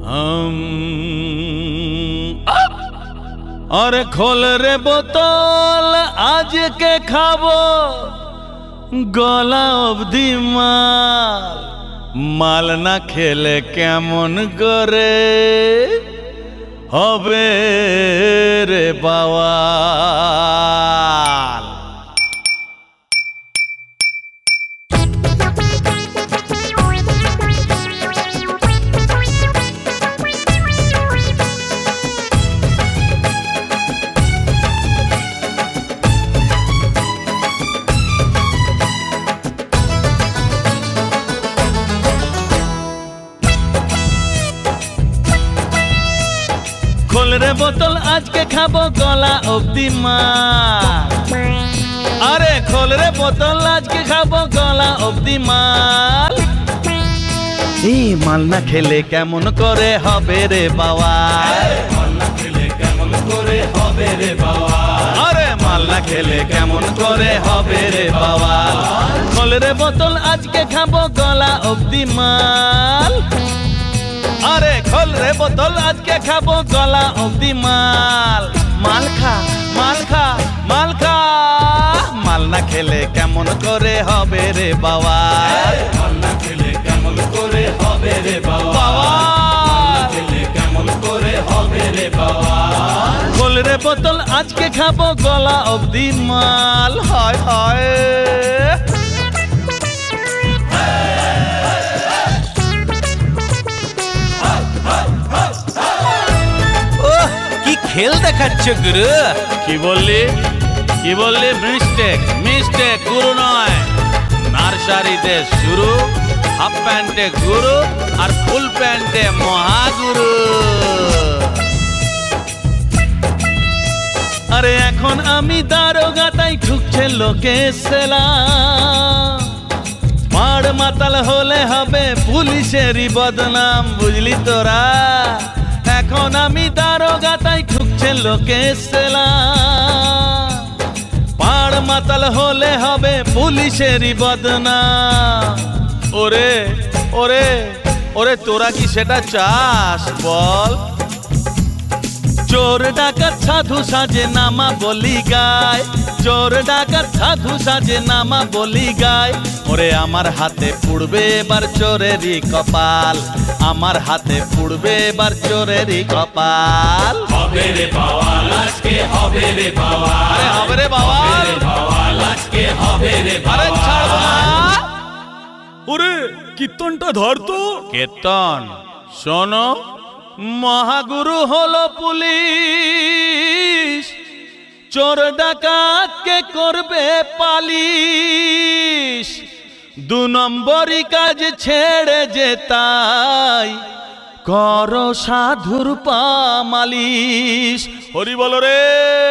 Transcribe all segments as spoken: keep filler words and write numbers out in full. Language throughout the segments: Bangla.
अरे खोल रे बोतल आज के खाबो गला अब्दी माल माल ना खेले केमन करे हबे रे बावाल। खोल रे बोतल आज के खाबो गला अब्दी माल। अरे खोल रे बोतल आज के खाबो गला अब्दी माल। ए माल ना खेले केमन करे हबे रे बावाल। माल ना खेले केमन करे हबे रे बावाल। अरे माल ना खेले केमन करे हबे रे बावाल। खोल रे बोतल आज के खाबो गला अब्दी माल। अरे खोल रे बोतल आज के खाबो गला अब्दी माल। माल खा माल खा माल खा माल ना खेले केमन करे हबे रे बावाल। माल ना खेले केमन करे हबे रे बावाल। खेले केमन करे हबे रे बावाल। खोल रे बोतल आज के खाबो गला अब्दी माल। हाय हाय খেল দেখাচ্ছে গুরু। কি বললি কি বললি মিস্টেক মিস্টেক গুরু নয়, নার্সারিতে শুরু, হাফ প্যান্টে গুরু আর ফুল প্যান্টে মহাগুরু। আরে এখন আমি দারোগা তাই ঠুকছে লোকে সেলাম। মার মাতাল হলে হবে পুলিশেরই বদনাম, বুঝলি তোরা। এখন আমি দারোগা তাই ঠুকছে লোকে সেলাম। পাড় মাতাল হলে হবে পুলিশেরই বদনাম। ওরে ওরে ওরে তোরা কি সেটা চাস বল? চোর ডাকাত সাধু সাজে নামা বলি গায়, চোর ডাকাত সাধু সাজে নামা বলি গায়। ওরে আমার হাতে পুড়বে এবার চোরেরই কপাল, আমার হাতে পুড়বে এবার চোরেরই কপাল। হবে রে বাওয়াল আজকে হবে রে বাওয়াল। আরে হবে রে বাওয়াল বাওয়াল আজকে হবে রে আরে ছাড়বো না। ওরে কীর্তনটা ধর তো। কীর্তন শোনো, মহাগুরু হলো পুলিশ, চোর ডাকাতকে করবে পালিশ। দু নম্বরই কাজ ছেড়ে যেতাই করো সাধুর পা মালিশ। হরি বল রে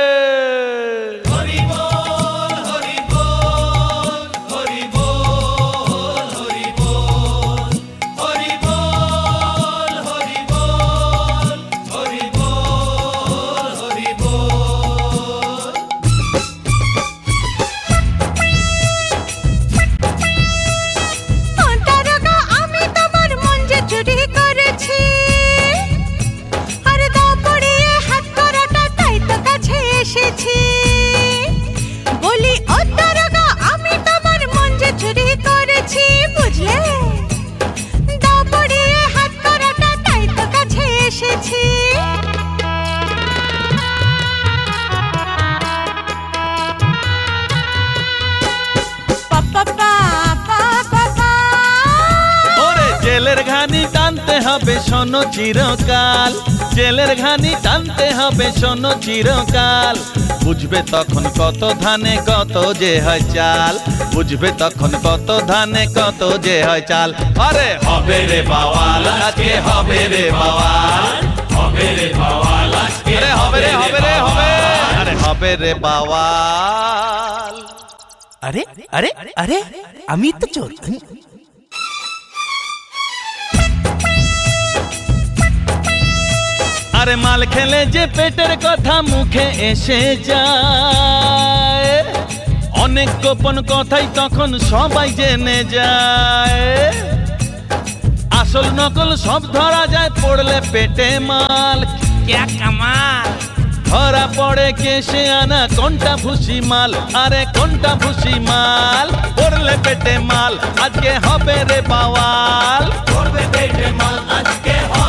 জেলের ঘানি টানতে হবে শোনো চিরকাল, জেলের ঘানি টানতে হবে শোনো চিরকাল। বুঝবে তখন কত ধানে কত যে হয় চাল, বুঝবে তখন কত ধানে কত যে হয় চাল। আরে হবে রে বাওয়াল আজকে হবে রে বাওয়াল। হবে রে বাওয়াল আজকে আরে হবে রে হবে রে হবে আরে হবে রে বাওয়াল। আরে আরে আরে আমি তো চোর। আরে মাল খেলে যে পেটের কথা মুখে এসে যায়, অনেক গোপন কথাই তখন সবাই জেনে যায়। আসল নকল সব ধরা যায় পড়লে পেটে মাল। क्या कमाल। ধরা পড়ে কে সে আনা কোনটা ভুসি মাল, আরে কোনটা ভুসি মাল। পড়লে পেটে মাল আজকে হবে রে বাওয়াল। করবে পেটে মাল আজকে হবে